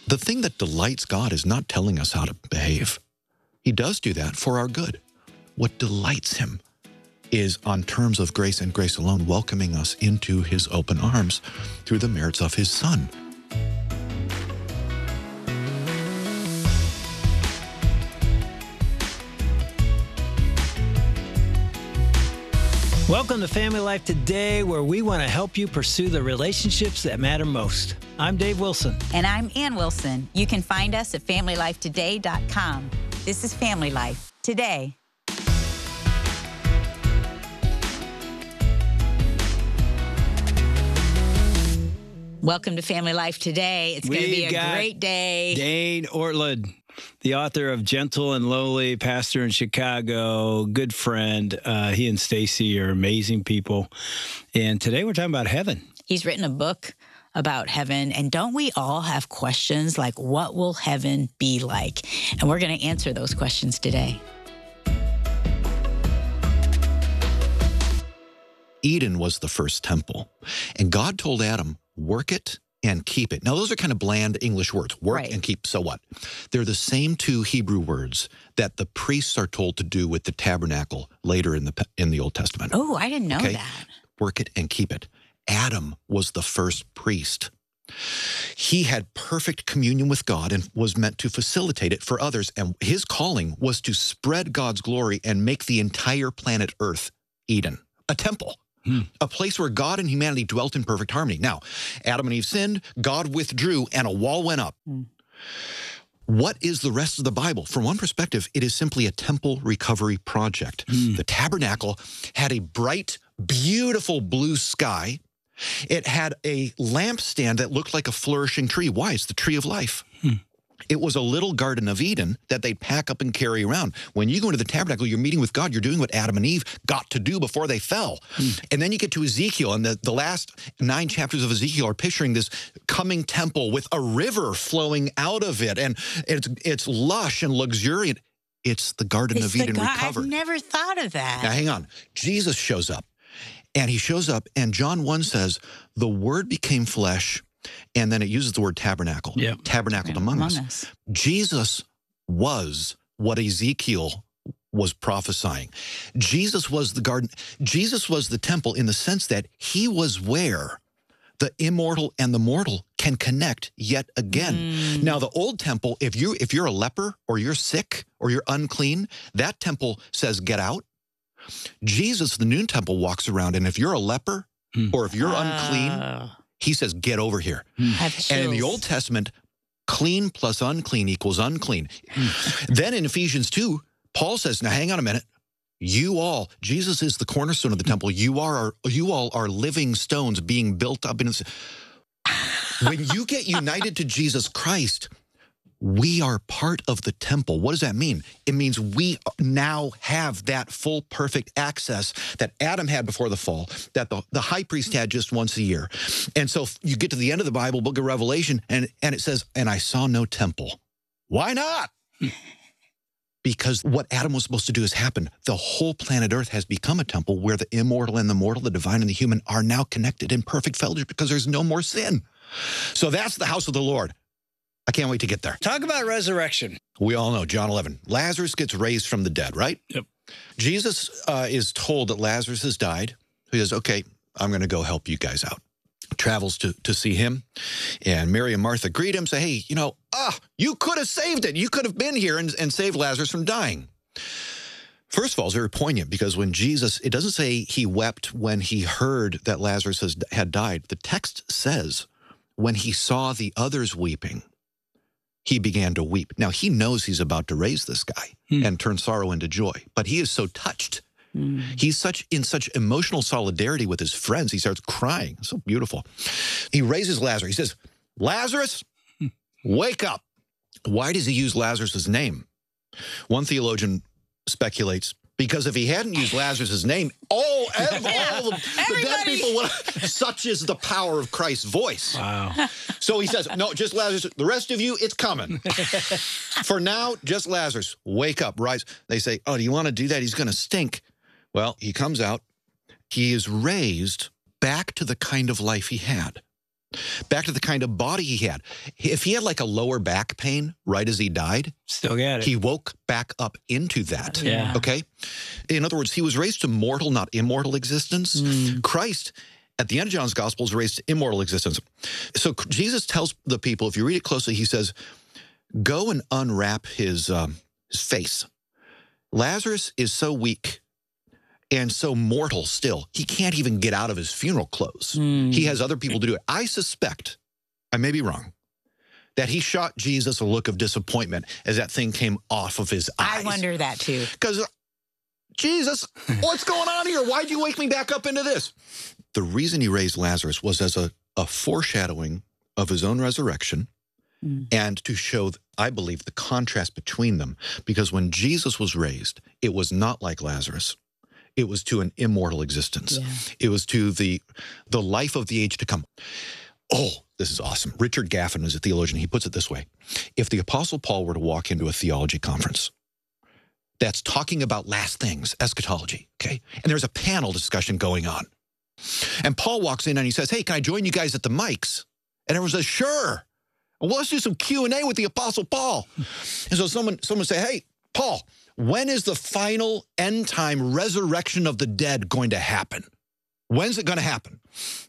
The thing that delights God is not telling us how to behave. He does do that for our good. What delights him is, on terms of grace and grace alone, welcoming us into his open arms through the merits of his Son. Welcome to Family Life Today, where we want to help you pursue the relationships that matter most. I'm Dave Wilson. And I'm Ann Wilson. You can find us at FamilyLifeToday.com. This is Family Life Today. Welcome to Family Life Today. It's going to be a great day. Dane Ortlund, the author of Gentle and Lowly, pastor in Chicago, good friend. He and Stacy are amazing people. And today we're talking about heaven. He's written a book about heaven. And don't we all have questions like, what will heaven be like? And we're going to answer those questions today. Eden was the first temple, and God told Adam, work it and keep it. Now, those are kind of bland English words, work and keep, so what? They're the same two Hebrew words that the priests are told to do with the tabernacle later in the Old Testament. Oh, I didn't know that. Work it and keep it. Adam was the first priest. He had perfect communion with God and was meant to facilitate it for others, and his calling was to spread God's glory and make the entire planet Earth Eden, a temple. A place where God and humanity dwelt in perfect harmony. Now, Adam and Eve sinned, God withdrew, and a wall went up. What is the rest of the Bible? From one perspective, it is simply a temple recovery project. The tabernacle had a bright, beautiful blue sky. It had a lampstand that looked like a flourishing tree. Why? It's the tree of life. It was a little Garden of Eden that they'd pack up and carry around. When you go into the tabernacle, you're meeting with God. You're doing what Adam and Eve got to do before they fell. And then you get to Ezekiel, and the last 9 chapters of Ezekiel are picturing this coming temple with a river flowing out of it. And it's lush and luxuriant. It's the Garden of Eden recovered. I've never thought of that. Now, hang on. Jesus shows up. And he shows up, and John 1 says, the Word became flesh. And then it uses the word tabernacle, tabernacled among us. Jesus was what Ezekiel was prophesying. Jesus was the garden. Jesus was the temple in the sense that he was where the immortal and the mortal can connect yet again. Now, the old temple, if you're a leper or you're sick or you're unclean, that temple says, get out. Jesus, the new temple, walks around, and if you're a leper or if you're unclean, he says, get over here. And in the Old Testament, clean plus unclean equals unclean. Then in Ephesians 2, Paul says, now hang on a minute. Jesus is the cornerstone of the temple. You all are living stones being built up. When you get united to Jesus Christ, we are part of the temple. What does that mean? It means we now have that full, perfect access that Adam had before the fall, that the high priest had just once a year. And so you get to the end of the Bible, book of Revelation, and it says, and I saw no temple. Why not? Because what Adam was supposed to do has happened. The whole planet Earth has become a temple where the immortal and the mortal, the divine and the human are now connected in perfect fellowship because there's no more sin. So that's the house of the Lord. I can't wait to get there. Talk about resurrection. We all know, John 11, Lazarus gets raised from the dead, right? Yep. Jesus is told that Lazarus has died. He says, okay, I'm going to go help you guys out. Travels to see him. And Mary and Martha greet him, say, hey, you could have saved it. You could have been here and saved Lazarus from dying. First of all, it's very poignant because when Jesus, it doesn't say he wept when he heard that Lazarus had died. The text says when he saw the others weeping, he began to weep. Now, he knows he's about to raise this guy and turn sorrow into joy, but he is so touched. He's in such emotional solidarity with his friends. He starts crying. It's so beautiful. He raises Lazarus. He says, Lazarus, wake up. Why does he use Lazarus' name? One theologian speculates because if he hadn't used Lazarus' name, all the dead people would have. Such is the power of Christ's voice. Wow. So he says, no, just Lazarus. The rest of you, it's coming. For now, just Lazarus. Wake up, rise. They say, oh, do you want to do that? He's going to stink. Well, he comes out. He is raised back to the kind of life he had. Back to the kind of body he had. If he had like a lower back pain right as he died, still got it. He woke back up into that. Yeah. Okay? In other words, he was raised to mortal, not immortal existence. Christ, at the end of John's gospel, is raised to immortal existence. So Jesus tells the people, if you read it closely, he says, go and unwrap his face. Lazarus is so weak and so mortal still, he can't even get out of his funeral clothes. He has other people to do it. I suspect, I may be wrong, that he shot Jesus a look of disappointment as that thing came off of his eyes. I wonder that too. Because, Jesus, what's going on here? Why'd you wake me back up into this? The reason he raised Lazarus was as a foreshadowing of his own resurrection and to show, I believe, the contrast between them. Because when Jesus was raised, it was not like Lazarus. It was to an immortal existence. Yeah. It was to the life of the age to come. Oh, this is awesome. Richard Gaffin is a theologian. He puts it this way. If the Apostle Paul were to walk into a theology conference that's talking about last things, eschatology, okay, and there's a panel discussion going on, and Paul walks in and he says, hey, can I join you guys at the mics? And everyone says, sure. Well, let's do some Q&A with the Apostle Paul. And so someone say, hey, Paul, when is the final end time resurrection of the dead going to happen? When's it going to happen?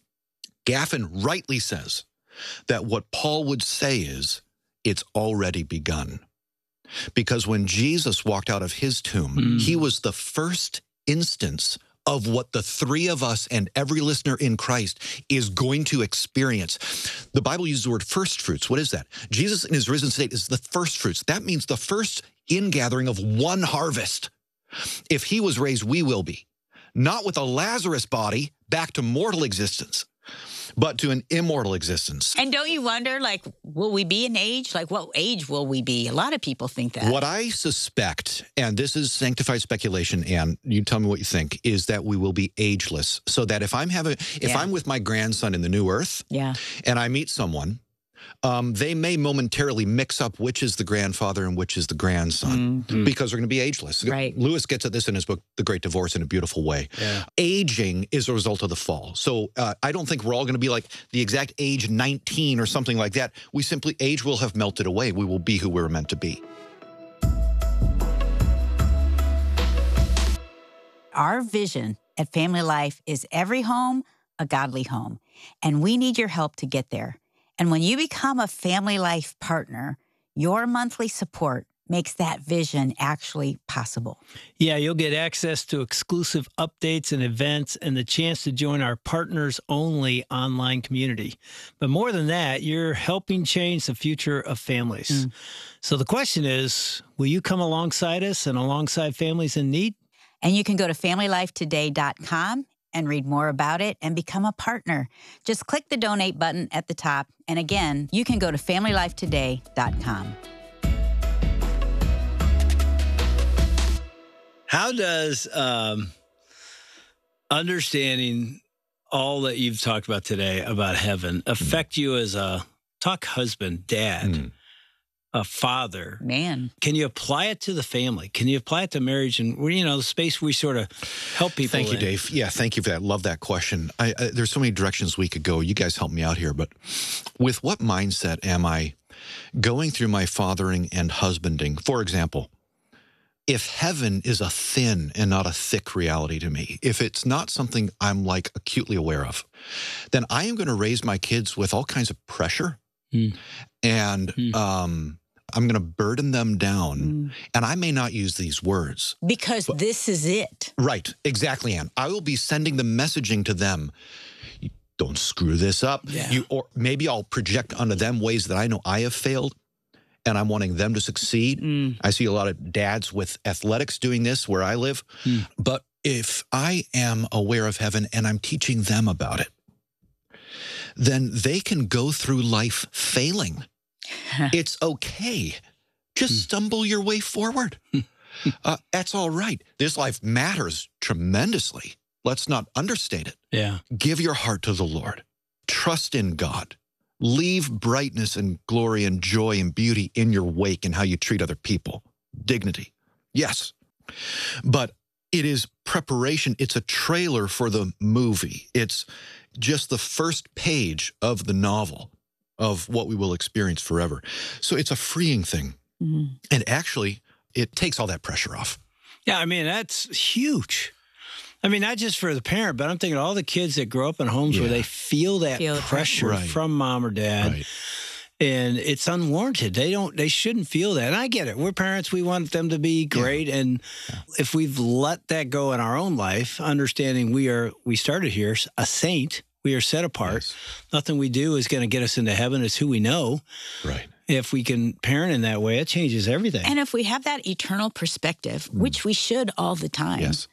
Gaffin rightly says that what Paul would say is, it's already begun. Because when Jesus walked out of his tomb, he was the first instance of what the three of us and every listener in Christ is going to experience. The Bible uses the word first fruits. What is that? Jesus in his risen state is the first fruits. That means the first ingathering of one harvest. If he was raised, we will be. Not with a Lazarus body back to mortal existence, but to an immortal existence. And don't you wonder, like, will we be an age? Like, what age will we be? A lot of people think that. What I suspect, and this is sanctified speculation, and you tell me what you think, is that we will be ageless. So that if I'm I'm with my grandson in the new earth, and I meet someone, they may momentarily mix up which is the grandfather and which is the grandson because they're going to be ageless. Right. Lewis gets at this in his book, The Great Divorce, in a beautiful way. Yeah. Aging is a result of the fall. So I don't think we're all going to be like the exact age 19 or something like that. Age will have melted away. We will be who we're meant to be. Our vision at Family Life is every home, a godly home. And we need your help to get there. And when you become a Family Life partner, your monthly support makes that vision actually possible. Yeah, you'll get access to exclusive updates and events and the chance to join our partners-only online community. But more than that, you're helping change the future of families. So the question is, will you come alongside us and alongside families in need? And you can go to FamilyLifeToday.com and read more about it and become a partner. Just click the donate button at the top. And again, you can go to FamilyLifeToday.com. How does understanding all that you've talked about today about heaven affect you as a husband, dad, a father? Man. Can you apply it to the family? Can you apply it to marriage and, the space we sort of help people Thank you, Dave. Yeah, thank you for that. Love that question. There's so many directions we could go. You guys help me out here. But with what mindset am I going through my fathering and husbanding? For example, if heaven is a thin and not a thick reality to me, if it's not something I'm like acutely aware of, then I am going to raise my kids with all kinds of pressure. And I'm going to burden them down. And I may not use these words. Because this is it. Right. Exactly, Ann. I will be sending the messaging to them. Don't screw this up. Yeah. Or maybe I'll project onto them ways that I know I have failed. And I'm wanting them to succeed. I see a lot of dads with athletics doing this where I live. But if I am aware of heaven and I'm teaching them about it, then they can go through life failing. It's okay. Just stumble your way forward. That's all right. This life matters tremendously. Let's not understate it. Yeah. Give your heart to the Lord. Trust in God. Leave brightness and glory and joy and beauty in your wake in how you treat other people. Dignity. Yes. But it is preparation. It's a trailer for the movie. It's just the first page of the novel of what we will experience forever. So it's a freeing thing. Mm-hmm. And actually, it takes all that pressure off. Yeah, I mean, that's huge. I mean, not just for the parent, but I'm thinking all the kids that grow up in homes where they feel that pressure from mom or dad. Right. And it's unwarranted. They shouldn't feel that. And I get it. We're parents. We want them to be great. Yeah. And if we've let that go in our own life, understanding we started here a saint, we are set apart. Yes. Nothing we do is going to get us into heaven. It's who we know. Right. If we can parent in that way, it changes everything. And if we have that eternal perspective, which we should all the time. Yes.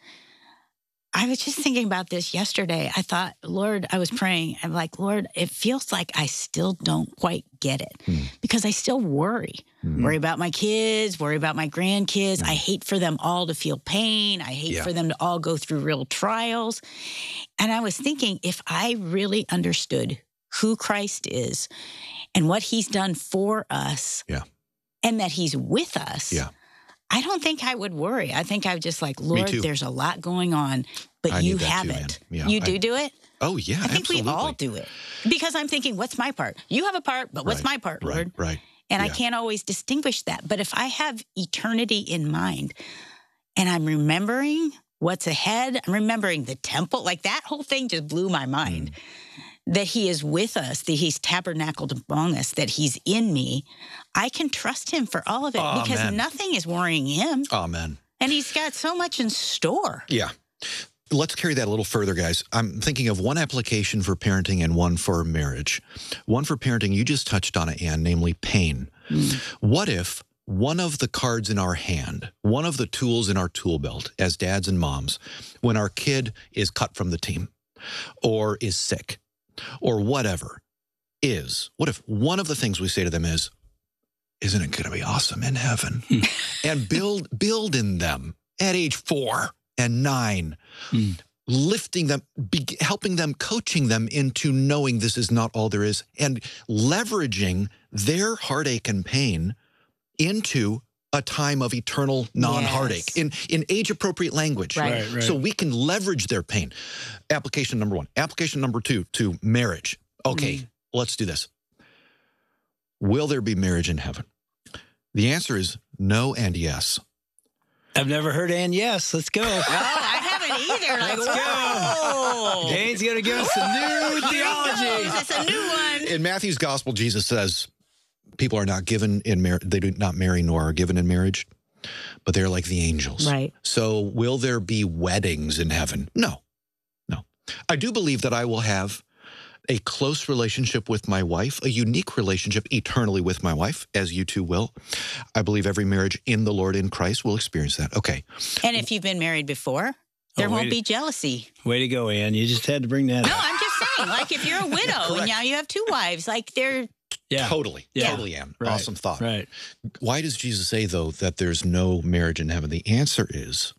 I was just thinking about this yesterday. I thought, Lord, I was praying. I'm like, Lord, it feels like I still don't quite get it because I still worry. Worry about my kids, worry about my grandkids. I hate for them all to feel pain. I hate for them to all go through real trials. And I was thinking, if I really understood who Christ is and what he's done for us and that he's with us, I don't think I would worry. I think I would just like, Lord, there's a lot going on, but you have it. You do it? Oh, yeah, I think we all do it. Because I'm thinking, what's my part? You have a part, but what's my part, Lord? Right. And I can't always distinguish that. But if I have eternity in mind and I'm remembering what's ahead, I'm remembering the temple, like that whole thing just blew my mind. That he is with us, that he's tabernacled among us, that he's in me, I can trust him for all of it because nothing is worrying him. Amen. And he's got so much in store. Yeah. Let's carry that a little further, guys. I'm thinking of one application for parenting and one for marriage. One for parenting, you just touched on it, Ann, namely pain. What if one of the cards in our hand, one of the tools in our tool belt as dads and moms, when our kid is cut from the team or is sick, or whatever what if one of the things we say to them is, isn't it going to be awesome in heaven? And build in them at age 4 and 9, lifting them, helping them, coaching them into knowing this is not all there is, and leveraging their heartache and pain into a time of eternal non-heartache in age-appropriate language. Right. So we can leverage their pain. Application number 1. Application number 2 to marriage. Okay, let's do this. Will there be marriage in heaven? The answer is no and yes. I've never heard and yes. Let's go. Oh, I haven't either. Let's go. Dane's going to give us a new theology. It's a new one. In Matthew's gospel, Jesus says, people are not given in marriage, they do not marry nor are given in marriage, but they're like the angels. Right. So will there be weddings in heaven? No. I do believe that I will have a close relationship with my wife, a unique relationship eternally with my wife, as you two will. I believe every marriage in the Lord in Christ will experience that. Okay. And if you've been married before, there won't be jealousy. Way to go, Ann. You just had to bring that up. No, I'm just saying, like if you're a widow and now you have 2 wives, like they're... Totally, Ann. Right. Awesome thought. Right. Why does Jesus say, though, that there's no marriage in heaven? The answer is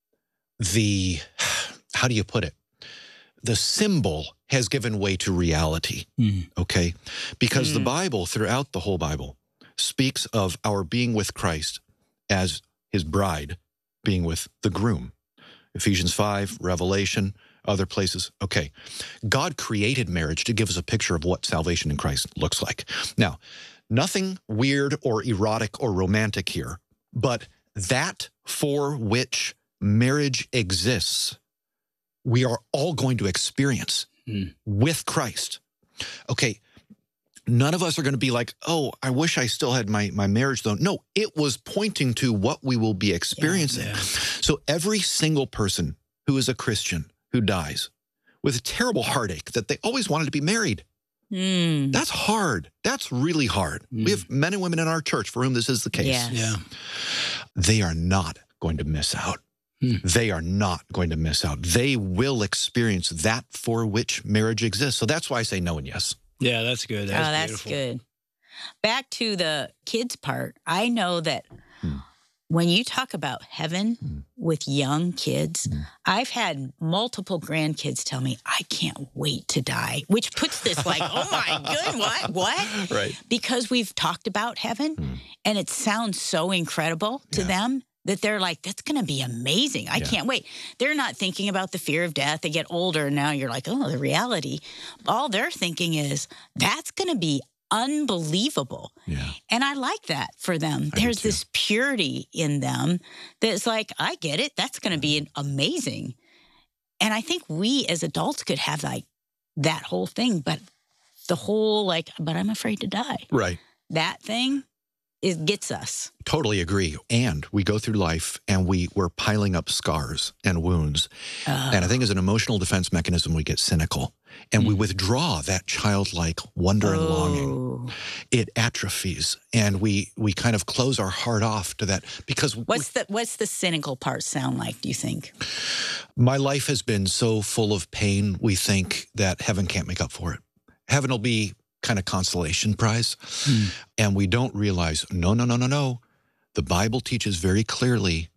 how do you put it? The symbol has given way to reality, okay? Because the Bible, throughout the whole Bible, speaks of our being with Christ as his bride being with the groom. Ephesians 5, Revelation, other places. Okay, God created marriage to give us a picture of what salvation in Christ looks like. Now, nothing weird or erotic or romantic here, but that for which marriage exists, we are all going to experience with Christ. Okay, none of us are going to be like, oh, I wish I still had my marriage though. No, it was pointing to what we will be experiencing. So every single person who is a Christian who dies with a terrible heartache that they always wanted to be married, that's hard. That's really hard. We have men and women in our church for whom this is the case. They are not going to miss out. They are not going to miss out. They will experience that for which marriage exists. So that's why I say no and yes. Yeah, that's good. That's good. Back to the kids part, I know that when you talk about heaven with young kids, I've had multiple grandkids tell me, I can't wait to die, which puts this like, oh my good, what? Right. Because we've talked about heaven and it sounds so incredible to them that they're like, that's going to be amazing. I can't wait. They're not thinking about the fear of death. They get older. And now you're like, oh, the reality. All they're thinking is, that's going to be unbelievable. Yeah. And I like that for them. There's this purity in them that's like, I get it. That's going to be amazing. And I think we as adults could have like that whole thing, but the whole like, but I'm afraid to die. Right. That thing, it gets us. Totally agree. And we go through life and we're piling up scars and wounds. And I think as an emotional defense mechanism, we get cynical and we withdraw that childlike wonder and longing. It atrophies and we kind of close our heart off to that because what's the cynical part sound like, do you think? My life has been so full of pain, we think that heaven can't make up for it. Heaven will be kind of consolation prize. And we don't realize, no. The Bible teaches very clearly,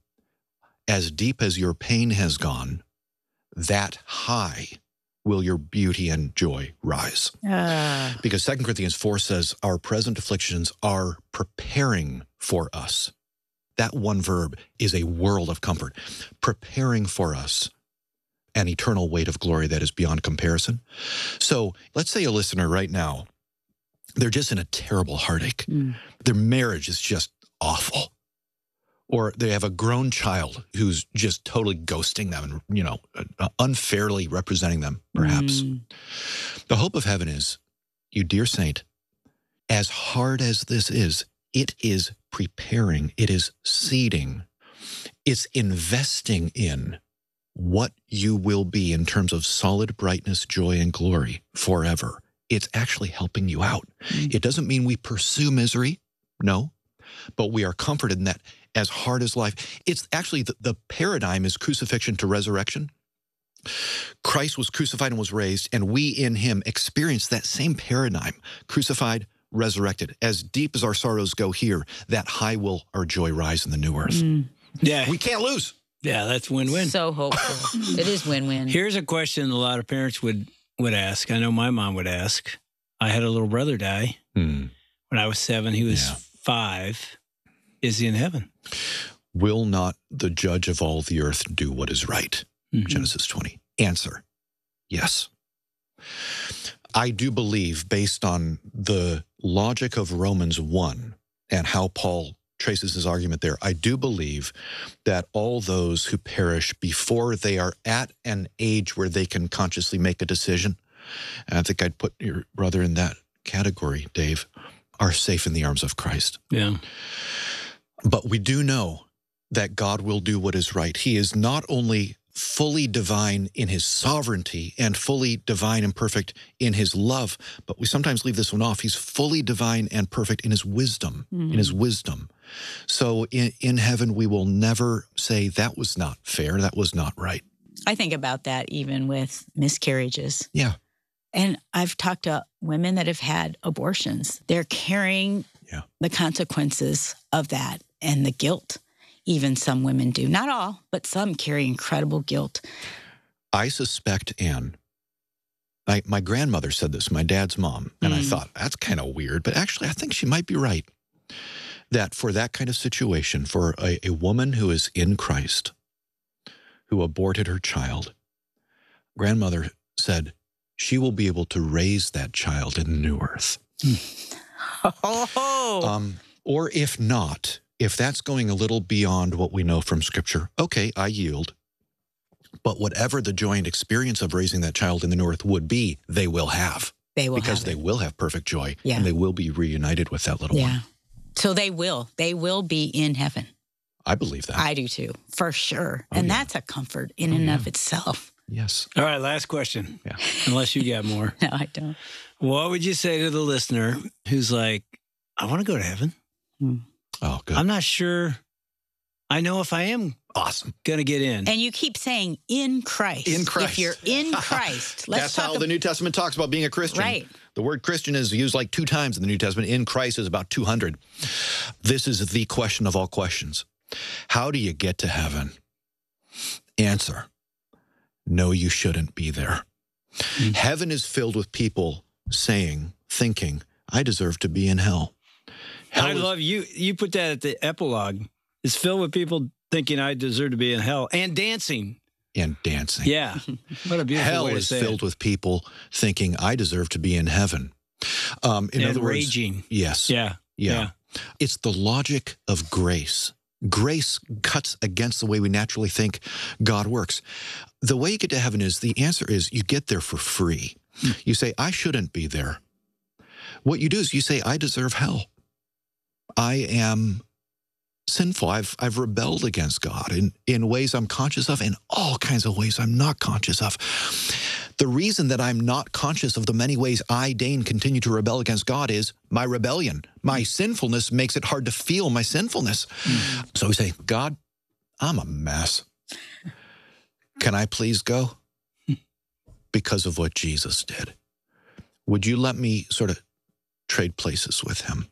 as deep as your pain has gone, that high will your beauty and joy rise. Because 2 Corinthians 4 says, our present afflictions are preparing for us. That one verb is a world of comfort. Preparing for us an eternal weight of glory that is beyond comparison. So let's say a listener right now, they're just in a terrible heartache. Their marriage is just awful. Or they have a grown child who's just totally ghosting them and, unfairly representing them, perhaps. The hope of heaven is, you dear saint, as hard as this is, it is preparing, it is seeding, it's investing in what you will be in terms of solid brightness, joy, and glory forever. It's actually helping you out. It doesn't mean we pursue misery, no, but we are comforted in that as hard as life. It's actually the paradigm is crucifixion to resurrection. Christ was crucified and was raised, and we in him experience that same paradigm, crucified, resurrected. As deep as our sorrows go here, that high will our joy rise in the new earth. Yeah. We can't lose. Yeah, that's win-win. So hopeful. It is win-win. Here's a question a lot of parents would ask. I know my mom would ask. I had a little brother die when I was 7. He was 5. Is he in heaven? Will not the judge of all the earth do what is right? Genesis 20. Answer, yes. I do believe, based on the logic of Romans 1 and how Paul traces his argument there, I do believe that all those who perish before they are at an age where they can consciously make a decision, and I think I'd put your brother in that category, Dave, are safe in the arms of Christ. Yeah. But we do know that God will do what is right. He is not only fully divine in his sovereignty and fully divine and perfect in his love, but we sometimes leave this one off. He's fully divine and perfect in his wisdom, So in heaven, we will never say that was not fair, that was not right. I think about that even with miscarriages. Yeah. And I've talked to women that have had abortions. They're carrying the consequences of that and the guilt. Even some women do. Not all, but some carry incredible guilt. I suspect, Anne, my grandmother said this, my dad's mom, and I thought, that's kind of weird, but actually I think she might be right. That for that kind of situation, for a woman who is in Christ, who aborted her child, grandmother said she will be able to raise that child in the new earth. Or if not, if that's going a little beyond what we know from Scripture, okay, I yield. But whatever the joy and experience of raising that child in the new earth would be, they will have. Because they will have perfect joy, and they will be reunited with that little one. So they will be in heaven. I believe that. I do too, for sure. And that's a comfort in and of itself. Yes. All right, last question. Yeah. Unless you got more. No, I don't. What would you say to the listener who's like, I want to go to heaven? Oh, good. I'm not sure I know if I am going to get in. And you keep saying in Christ. In Christ. If you're in Christ. That's how the New Testament talks about being a Christian. Right. The word Christian is used like 2 times in the New Testament. In Christ is about 200. This is the question of all questions. How do you get to heaven? Answer, no, you shouldn't be there. Heaven is filled with people thinking, I deserve to be in hell. I love you. You put that at the epilogue. It's filled with people thinking I deserve to be in hell, and dancing. And dancing. Yeah. What a beautiful hell way to is say filled it. with people thinking I deserve to be in heaven. In other words, raging. Yes. Yeah. It's the logic of grace. Grace cuts against the way we naturally think God works. The way you get to heaven is, the answer is, you get there for free. You say, I shouldn't be there. What you do is you say, I deserve hell. I am sinful. I've rebelled against God in ways I'm conscious of, and all kinds of ways I'm not conscious of. The reason that I'm not conscious of the many ways I, Dane, continue to rebel against God is my rebellion. My sinfulness makes it hard to feel my sinfulness. So we say, God, I'm a mess. Can I please go? Because of what Jesus did. Would you let me sort of trade places with him?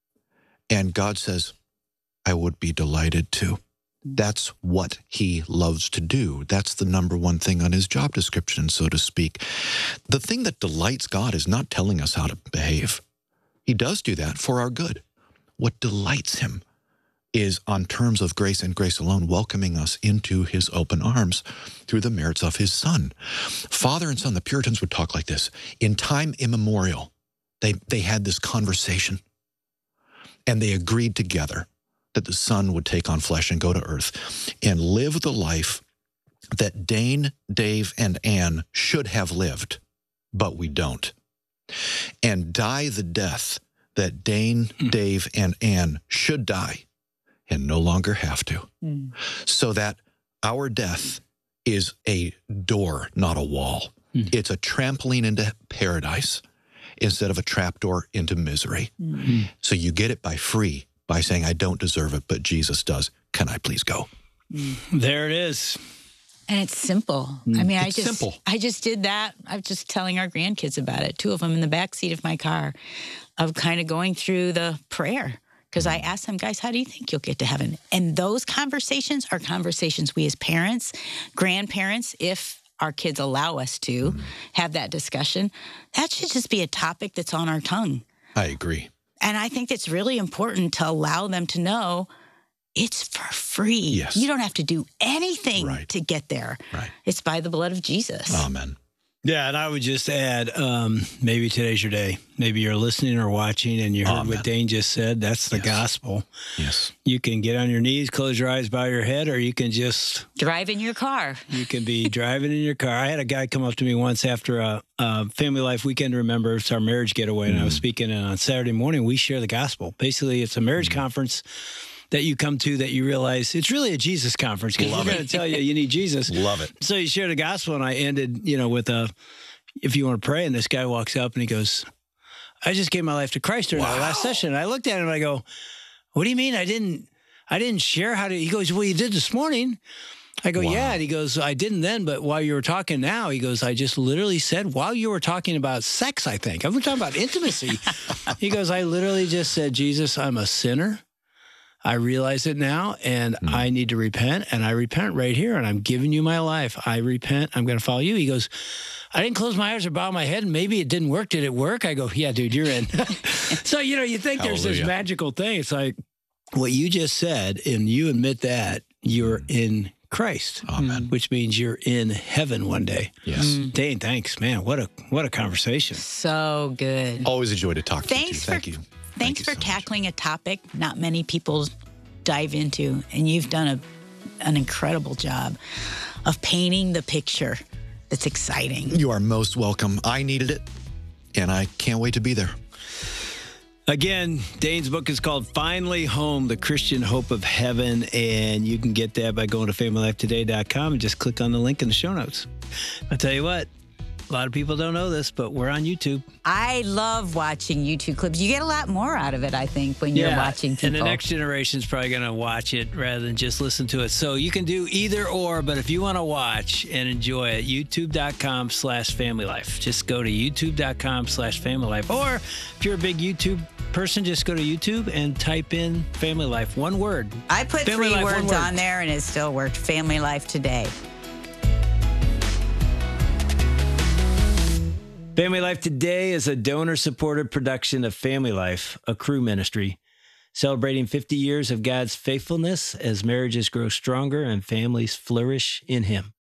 And God says, I would be delighted to. That's what he loves to do. That's the number one thing on his job description, so to speak. The thing that delights God is not telling us how to behave. He does do that for our good. What delights him is, on terms of grace and grace alone, welcoming us into his open arms through the merits of his Son. Father and Son, the Puritans would talk like this. In time immemorial, they had this conversation, and they agreed together that the Son would take on flesh and go to earth and live the life that Dane, Dave, and Ann should have lived, but we don't. And die the death that Dane, Dave, and Ann should die and no longer have to. So that our death is a door, not a wall. It's a trampoline into paradise instead of a trapdoor into misery. So you get it by free, by saying, I don't deserve it, but Jesus does. Can I please go? There it is. And it's simple. I mean, It's simple. I just did that. I was just telling our grandkids about it, 2 of them in the back seat of my car, of kind of going through the prayer. Because I asked them, guys, how do you think you'll get to heaven? And those conversations are conversations we as parents, grandparents, if our kids allow us to have that discussion, that should just be a topic that's on our tongue. I agree. And I think it's really important to allow them to know it's for free. Yes. You don't have to do anything to get there. Right. It's by the blood of Jesus. Amen. Yeah, and I would just add, maybe today's your day. Maybe you're listening or watching and you heard what Dane just said. That's the gospel. Yes. You can get on your knees, close your eyes, bow your head, or you can just drive in your car. You can be driving in your car. I had a guy come up to me once after a Family Life Weekend to Remember. It's our marriage getaway, and I was speaking. And on Saturday morning, we share the gospel. Basically, it's a marriage conference that you come to that you realize it's really a Jesus conference, because we're going to tell you need Jesus. Love it. So you share the gospel, and I ended, with if you want to pray, and this guy walks up and he goes, I just gave my life to Christ during our last session. And I looked at him and I go, what do you mean? I didn't share how to, he goes, well, you did this morning. I go, yeah. And he goes, I didn't then, but while you were talking now, he goes, I just literally said, while you were talking about sex, I think. I'm talking about intimacy. He goes, I literally just said, Jesus, I'm a sinner. I realize it now, and I need to repent, and I repent right here, and I'm giving you my life. I repent. I'm going to follow you. He goes, I didn't close my eyes or bow my head, and maybe it didn't work. Did it work? I go, yeah, dude, you're in. So, you think there's this magical thing. It's like what you just said, and you admit that you're in Christ. Amen. Which means you're in heaven one day. Yes. Dane, thanks, man. What a conversation. So good. Always a joy to talk to you. Thank you. Thanks for tackling a topic not many people dive into, and you've done an incredible job of painting the picture that's exciting. You are most welcome. I needed it, and I can't wait to be there. Again, Dane's book is called Finally Home, The Christian Hope of Heaven, and you can get that by going to FamilyLifeToday.com and just click on the link in the show notes. I'll tell you what, a lot of people don't know this, but we're on YouTube. I love watching YouTube clips. You get a lot more out of it, I think, when you're watching people. And the next generation is probably going to watch it rather than just listen to it. So you can do either or, but if you want to watch and enjoy it, youtube.com/familylife. Just go to youtube.com/familylife. Or if you're a big YouTube person, just go to YouTube and type in Family Life. One word. I put Family 3 Life, words on there, and it still worked. Family Life Today. Family Life Today is a donor-supported production of Family Life, a Cru ministry. celebrating 50 years of God's faithfulness as marriages grow stronger and families flourish in Him.